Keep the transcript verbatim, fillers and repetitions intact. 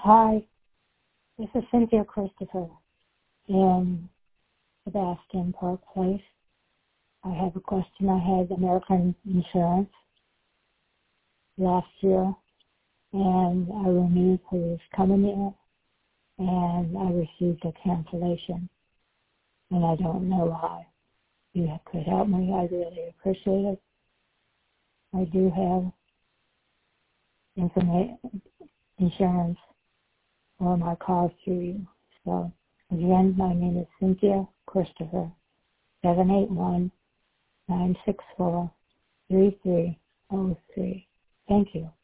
Hi, this is Cynthia Christopher in Sebastian Park Place. I have a question. I had American Insurance last year, and I renewed for this coming year, and I received a cancellation, and I don't know why. You could help me. I really appreciate it. I do have informa- insurance for my car through you. So, again, my name is Cynthia Christopher, seven eight one, nine six four, three three zero three. Thank you.